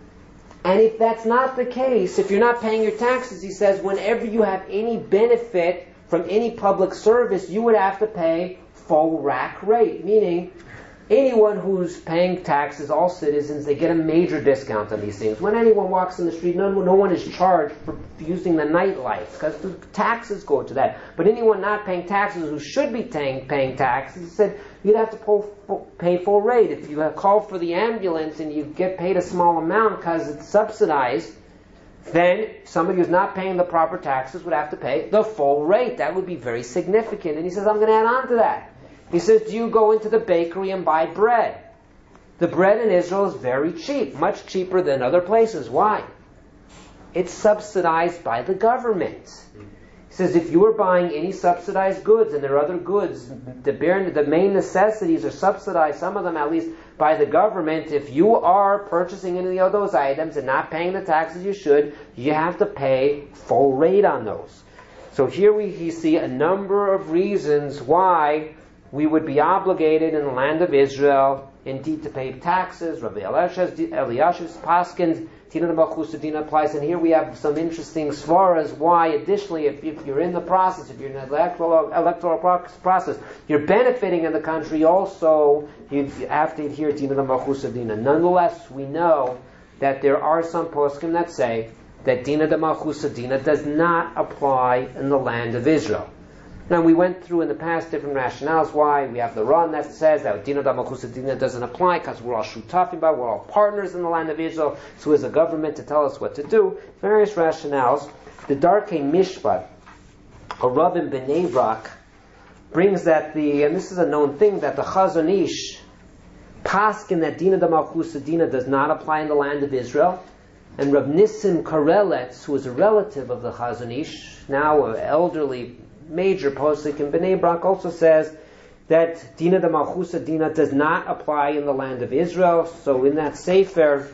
And if that's not the case, if you're not paying your taxes, he says, whenever you have any benefit from any public service, you would have to pay full rack rate. Meaning, anyone who's paying taxes, all citizens, they get a major discount on these things. When anyone walks in the street, no, no one is charged for using the night lights, because the taxes go to that. But anyone not paying taxes who should be paying, paying taxes, he said, you'd have to pull, pay full rate. If you have called for the ambulance and you get paid a small amount because it's subsidized, then somebody who's not paying the proper taxes would have to pay the full rate. That would be very significant. And he says, I'm going to add on to that. He says, do you go into the bakery and buy bread? The bread in Israel is very cheap, much cheaper than other places. Why? It's subsidized by the government. He says, if you are buying any subsidized goods, and there are other goods, the, bare, the main necessities are subsidized, some of them at least, by the government. If you are purchasing any of those items and not paying the taxes you should, you have to pay full rate on those. So here we, we see a number of reasons why we would be obligated in the land of Israel, indeed, to pay taxes. Rabbi Eliashiv's Paskins, Tina de Malchus Dina applies. And here we have some interesting svaras why, additionally, if, if you're in the process, if you're in the electoral, electoral process, you're benefiting in the country, also you have to adhere to Tina de Malchus Dina. Nonetheless, we know that there are some poskim that say that Dina de Malchus Dina does not apply in the land of Israel. Now, we went through in the past different rationales why. We have the Ran that says that Dina de Malchus Dina doesn't apply because we're all shutafim, we're all partners in the land of Israel, so is a government to tell us what to do. Various rationales. The Darkei Mishpat, a Rav in Bnei Brak, brings that the, and this is a known thing, that the Chazon Ish paskin that Dina de Malchus Dina does not apply in the land of Israel. And Rav Nissim Karelitz, who is a relative of the Chazon Ish, now an elderly major posik in Bnei Brak, also says that Dina de Malchus Dina does not apply in the land of Israel. So in that Sefer,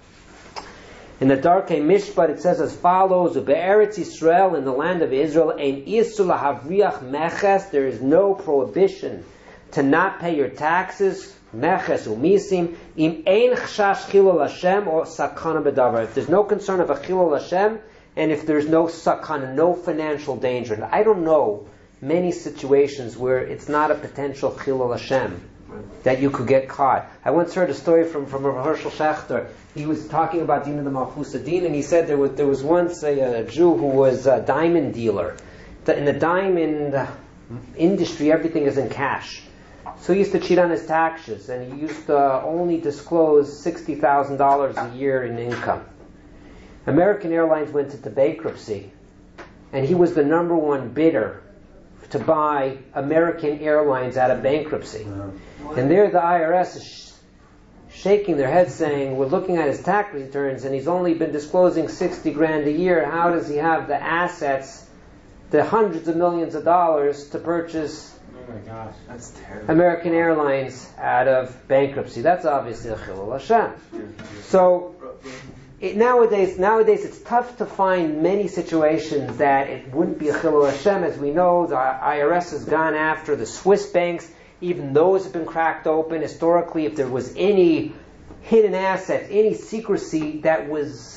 in the Darkei Mishpat, it says as follows: Be'eretz Yisrael, in the land of Israel, ein isur lahavriach meches, there is no prohibition to not pay your taxes, meches umisim, im ein chashash chilul Hashem or sakana b'davar. If there's no concern of a chilul Hashem, and if there's no sakana, no financial danger. And I don't know many situations where it's not a potential chilul Hashem, that you could get caught. I once heard a story from, from Rav Hershel Schachter. He was talking about Dina de Malchus Dina, and he said there was, there was once a, a Jew who was a diamond dealer. In the diamond industry, everything is in cash. So he used to cheat on his taxes, and he used to only disclose sixty thousand dollars a year in income. American Airlines went into bankruptcy, and he was the number one bidder to buy American Airlines out of bankruptcy. And there the I R S is sh- shaking their head saying, we're looking at his tax returns and he's only been disclosing sixty grand a year. How does he have the assets, the hundreds of millions of dollars to purchase Oh my gosh, that's terrible. American Airlines out of bankruptcy? That's obviously a chilul Hashem. So It, nowadays, nowadays it's tough to find many situations that it wouldn't be a chilul Hashem. As we know, the I R S has gone after the Swiss banks. Even those have been cracked open. Historically, if there was any hidden assets, any secrecy that was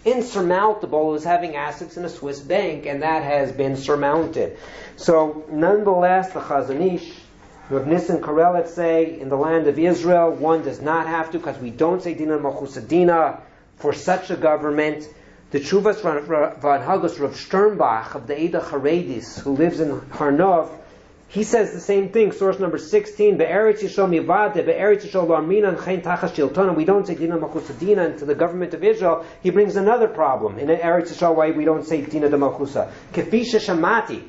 insurmountable was having assets in a Swiss bank, and that has been surmounted. So, nonetheless, the Chazon Ish, Rav Nissen Karelitz say, in the land of Israel, one does not have to, because we don't say Dina Malchus Adina for such a government. The Tshuvas V'Anhagos Rav Sternbach of the Eda Haredis, who lives in Harnov, he says the same thing. Source number sixteen, Be'eretz Yisrael Mivade, Be'eretz Yisrael Lo Aminan Chen Tachas Shilton, we don't say Dina Malchus Adina to the government of Israel. He brings another problem. In Eretz Yisrael, why we don't say Dina de Malchusa. Kefisha Shamati,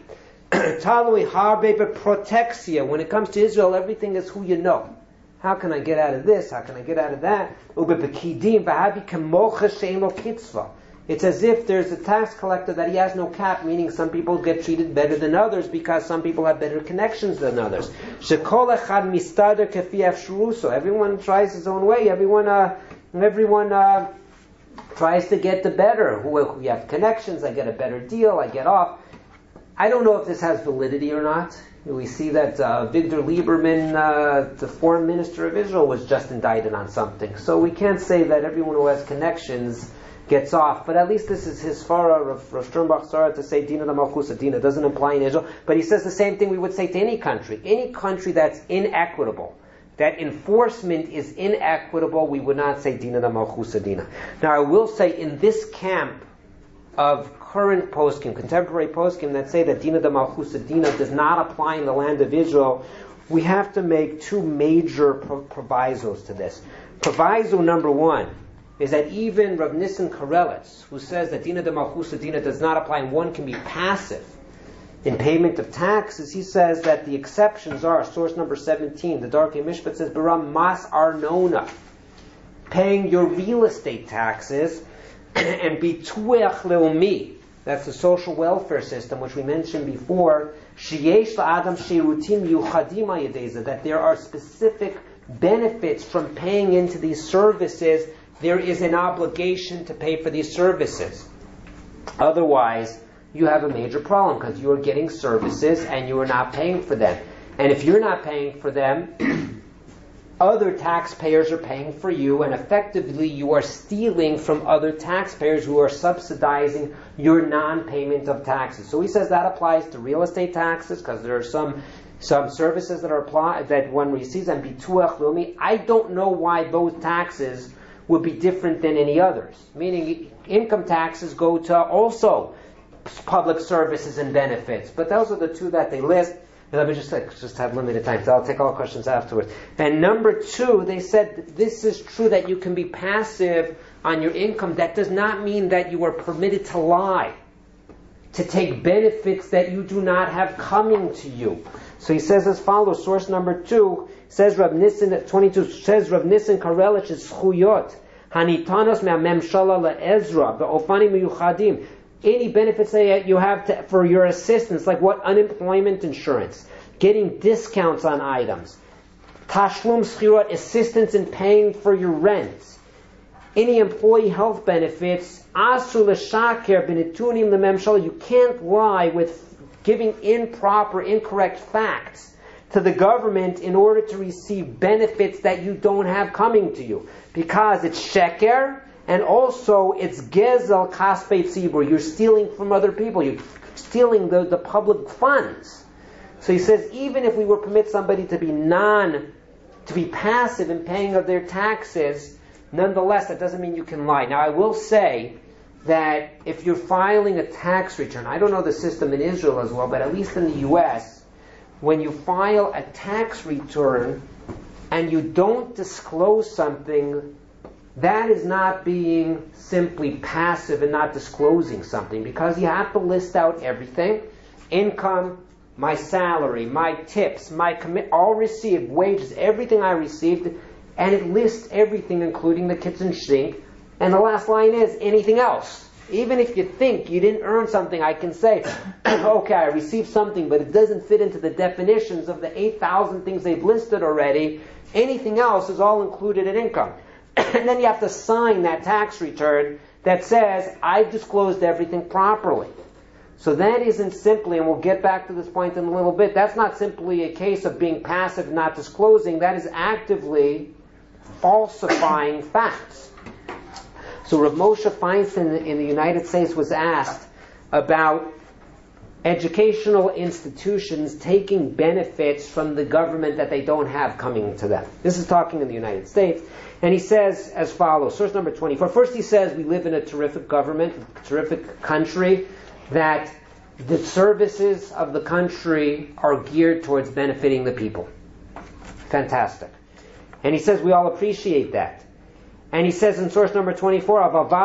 Talui Harbe Protexia. When it comes to Israel, everything is who you know. How can I get out of this? How can I get out of that? Ube Bekidim V'Havi Kemocha She'emo Kitzva. It's as if there's a tax collector that he has no cap, meaning some people get treated better than others because some people have better connections than others. Shekol echad mistader kefi afshruso. Everyone tries his own way. Everyone, uh, everyone uh, tries to get the better. Who, who you have connections, I get a better deal, I get off. I don't know if this has validity or not. We see that uh, Victor Lieberman, uh, the foreign minister of Israel, was just indicted on something. So we can't say that everyone who has connections gets off, but at least this is his farah, Rav Sternbach's farah, to say Dina da Malchusa Dina. Doesn't apply in Israel, but he says the same thing we would say to any country. Any country that's inequitable, that enforcement is inequitable, we would not say Dina da Malchusa Dina. Now I will say, in this camp of current poskim, contemporary poskim that say that Dina da Malchusa Dina does not apply in the land of Israel, we have to make two major pro- provisos to this. Proviso number one is that even Rav Nissen Karelitz, who says that Dina de Malchusa Dina does not apply and one can be passive in payment of taxes, he says that the exceptions are, source number seventeen, the Darkei Mishpat says, Baram Mas Arnona, paying your real estate taxes, and Bituach Leumi, that's the social welfare system, which we mentioned before, Sheyesh La'adam Shirutim Yuchadim Ayadeza, that there are specific benefits from paying into these services. There is an obligation to pay for these services. Otherwise, you have a major problem because you are getting services and you are not paying for them. And if you're not paying for them, other taxpayers are paying for you, and effectively you are stealing from other taxpayers who are subsidizing your non-payment of taxes. So he says that applies to real estate taxes because there are some some services that are applied that one receives, and bituach leumi. I don't know why those taxes would be different than any others. Meaning, income taxes go to also public services and benefits. But those are the two that they list. And let me just like, just have limited time, so I'll take all questions afterwards. And number two, they said this is true that you can be passive on your income. That does not mean that you are permitted to lie, to take benefits that you do not have coming to you. So he says as follows, source number two, says Rav Nissen at twenty-two, says Rav Nissen Karelitz is Schuyot, Hanitanos me'amemshala le'ezra, be'ofanim miyuchadim. Any benefits that you have to, for your assistance, like what? Unemployment insurance, getting discounts on items, tashlum schirot, assistance in paying for your rent, any employee health benefits, asu l'shaker b'netunim le'memshala. You can't lie with giving improper, incorrect facts to the government in order to receive benefits that you don't have coming to you. Because it's sheker, and also it's gezel kaspei tzibur. You're stealing from other people. You're stealing the, the public funds. So he says, even if we would permit somebody to be non, to be passive in paying of their taxes, nonetheless, that doesn't mean you can lie. Now, I will say that if you're filing a tax return, I don't know the system in Israel as well, but at least in the U S, when you file a tax return and you don't disclose something, that is not being simply passive and not disclosing something, because you have to list out everything. Income, my salary, my tips, my commit, all received, wages, everything I received, and it lists everything, including the kitchen sink. And the last line is, anything else. Even if you think you didn't earn something, I can say, okay, I received something, but it doesn't fit into the definitions of the eight thousand things they've listed already. Anything else is all included in income. And then you have to sign that tax return that says, I've disclosed everything properly. So that isn't simply, and we'll get back to this point in a little bit, that's not simply a case of being passive and not disclosing. That is actively falsifying facts. So So Rav Moshe Feinstein in the United States was asked about educational institutions taking benefits from the government that they don't have coming to them. This is talking in the United States. And he says as follows, source number twenty-four. First he says we live in a terrific government, a terrific country, that the services of the country are geared towards benefiting the people. Fantastic. And he says we all appreciate that. And he says in source number twenty-four,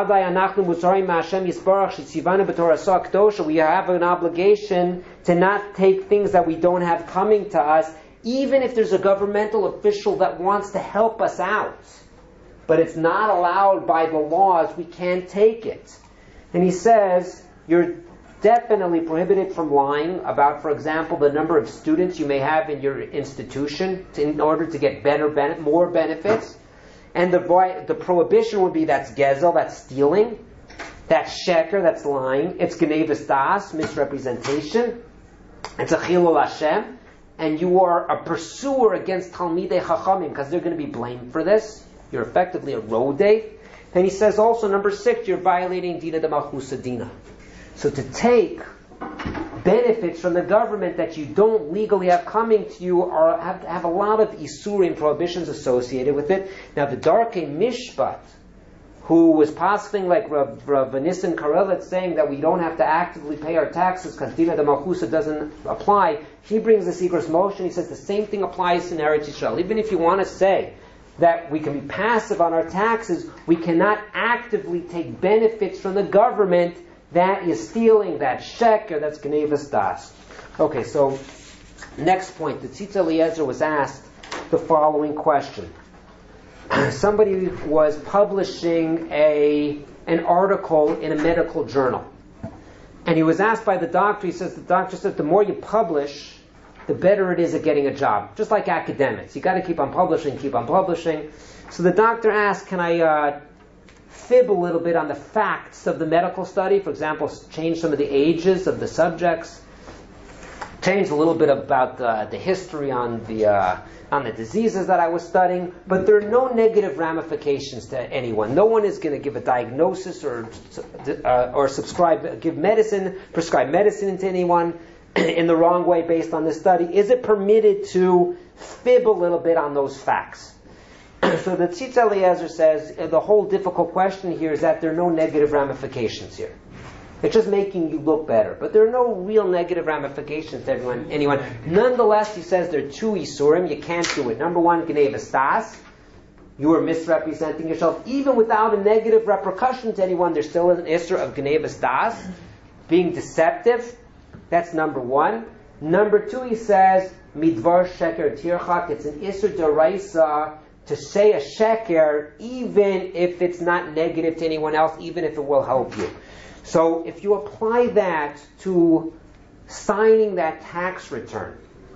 we have an obligation to not take things that we don't have coming to us, even if there's a governmental official that wants to help us out. But it's not allowed by the laws, we can't take it. And he says, you're definitely prohibited from lying about, for example, the number of students you may have in your institution to, in order to get better, ben- more benefits. And the, the prohibition would be that's gezel, that's stealing, that's sheker, that's lying, it's genevas das, misrepresentation, it's a chilul Hashem, and you are a pursuer against Talmidei Chachamim because they're going to be blamed for this. You're effectively a rodei. And he says also, number six, you're violating Dina de Malchusa Dina. So to take benefits from the government that you don't legally have coming to you are have, have a lot of isurim, prohibitions associated with it. Now the Darkei Mishpat, who was posting like Rav, Rav Nissen Karelitz saying that we don't have to actively pay our taxes because Dina de Malchusa doesn't apply, he brings the Sigros motion. He says the same thing applies in Eretz Yisrael. Even if you want to say that we can be passive on our taxes, we cannot actively take benefits from the government. That is stealing, that's sheker, that's genevas das. Okay, so next point. The Tzitz Eliezer was asked the following question. Somebody was publishing a an article in a medical journal. And he was asked by the doctor, he says, the doctor said, the more you publish, the better it is at getting a job. Just like academics. You got to keep on publishing, keep on publishing. So the doctor asked, can I uh, fib a little bit on the facts of the medical study? For example, change some of the ages of the subjects. Change a little bit about uh, the history on the uh, on the diseases that I was studying. But there are no negative ramifications to anyone. No one is going to give a diagnosis or uh, or subscribe, give medicine, prescribe medicine to anyone in the wrong way based on this study. Is it permitted to fib a little bit on those facts? So the Tzitz Eliezer says uh, the whole difficult question here is that there are no negative ramifications here. It's just making you look better. But there are no real negative ramifications to everyone, anyone. Nonetheless, he says there are two isurim. You can't do it. Number one, genevas das. You are misrepresenting yourself. Even without a negative repercussion to anyone, there's still an isur of genevas das. Being deceptive. That's number one. Number two, he says, midvar sheker tirchak. It's an isur deraisa to say a sheker, even if it's not negative to anyone else, even if it will help you. So if you apply that to signing that tax return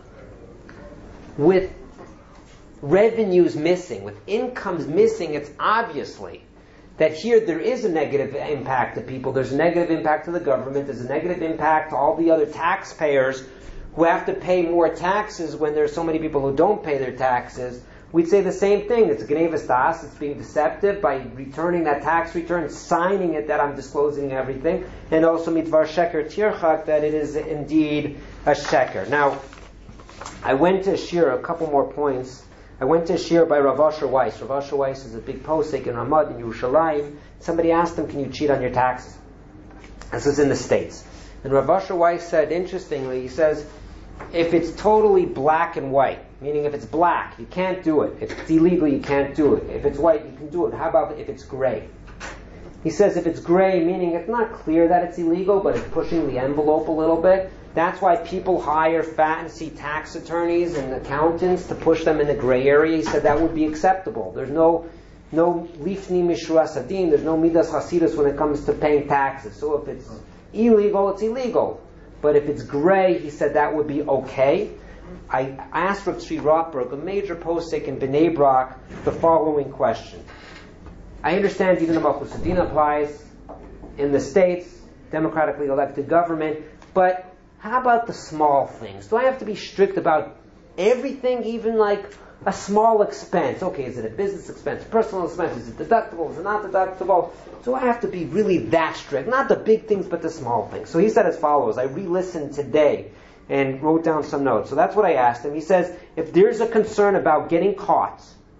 with revenues missing, with incomes missing, it's obviously that here there is a negative impact to people. There's a negative impact to the government. There's a negative impact to all the other taxpayers who have to pay more taxes when there's so many people who don't pay their taxes. We'd say the same thing. It's genevas das. It's being deceptive by returning that tax return, signing it that I'm disclosing everything, and also midvar sheker tirchak, that it is indeed a sheker. Now, I went to a shir, a couple more points. I went to a shir by Rav Asher Weiss. Rav Asher Weiss is a big posek in Ramad in Yerushalayim. Somebody asked him, can you cheat on your taxes? This is in the States. And Rav Asher Weiss said, interestingly, he says, if it's totally black and white, meaning if it's black, you can't do it. If it's illegal, you can't do it. If it's white, you can do it. How about if it's gray? He says if it's gray, meaning it's not clear that it's illegal, but it's pushing the envelope a little bit. That's why people hire fancy tax attorneys and accountants to push them in the gray area. He said that would be acceptable. There's no no lifni mishras adin. There's no midas chasidus when it comes to paying taxes. So if it's illegal, it's illegal. But if it's gray, he said that would be okay. I asked Rav Tzvi Rotberg, a major posek in Bnei Brak, the following question. I understand even the Malchusa Dina applies in the States, democratically elected government, but how about the small things? Do I have to be strict about everything, even like a small expense. Okay, is it a business expense, personal expense? Is it deductible? Is it not deductible? Do I have to be really that strict? Not the big things, but the small things. So he said as follows. I re-listened today and wrote down some notes. So that's what I asked him. He says, if there's a concern about getting caught,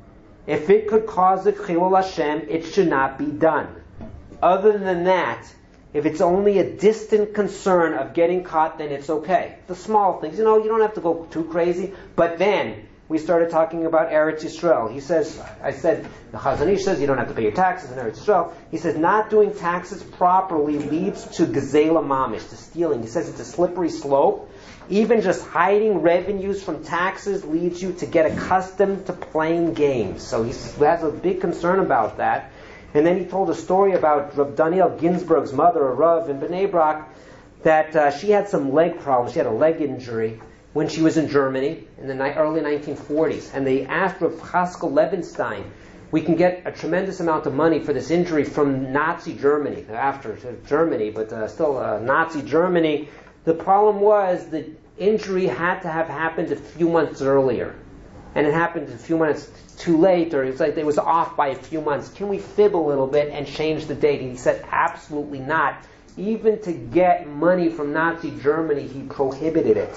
if it could cause a chilul Hashem, it should not be done. Other than that, if it's only a distant concern of getting caught, then it's okay. The small things, you know, you don't have to go too crazy. But then we started talking about Eretz Yisrael. He says, I said, the Chazon Ish says you don't have to pay your taxes in Eretz Yisrael. He says not doing taxes properly leads to gezela mamish, to stealing. He says it's a slippery slope. Even just hiding revenues from taxes leads you to get accustomed to playing games. So he has a big concern about that. And then he told a story about Rav Daniel Ginsburg's mother, a Rav in Bnei Brak, that uh, she had some leg problems. She had a leg injury when she was in Germany in the ni- early nineteen forties. And they asked Rav Chaskel Levenstein, we can get a tremendous amount of money for this injury from Nazi Germany, after Germany, but uh, still uh, Nazi Germany. The problem was the injury had to have happened a few months earlier. And it happened a few months too late, or it was like it was off by a few months. Can we fib a little bit and change the date? And he said, absolutely not. Even to get money from Nazi Germany, he prohibited it.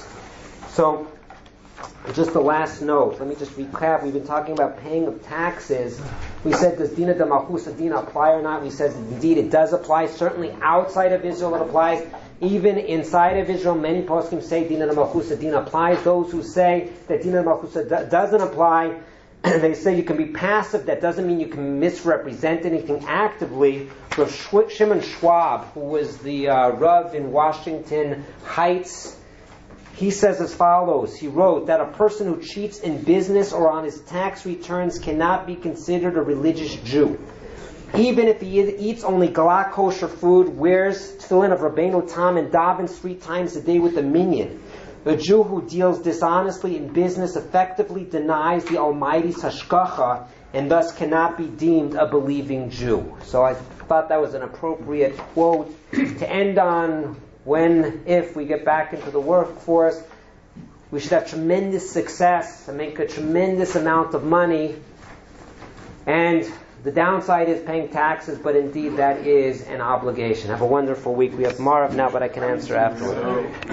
So, just the last note. Let me just recap. We've been talking about paying of taxes. We said, does Dina de Malchus Dina apply or not? We said, indeed, it does apply. Certainly outside of Israel it applies. Even inside of Israel, many poskim say Dina de Malchus Dina applies. Those who say that Dina de Malchus doesn't apply, they say you can be passive. That doesn't mean you can misrepresent anything actively. Rav Shimon Schwab, who was the uh, Rav in Washington Heights, he says as follows. He wrote that a person who cheats in business or on his tax returns cannot be considered a religious Jew. Even if he eats only galak kosher food, wears tefillin of Rabbeinu Tam, and davens three times a day with a minyan. A Jew who deals dishonestly in business effectively denies the Almighty's hashgacha and thus cannot be deemed a believing Jew. So I thought that was an appropriate quote to end on. When, if we get back into the workforce, we should have tremendous success and make a tremendous amount of money. And the downside is paying taxes, but indeed that is an obligation. Have a wonderful week. We have Marav now, but I can answer afterwards.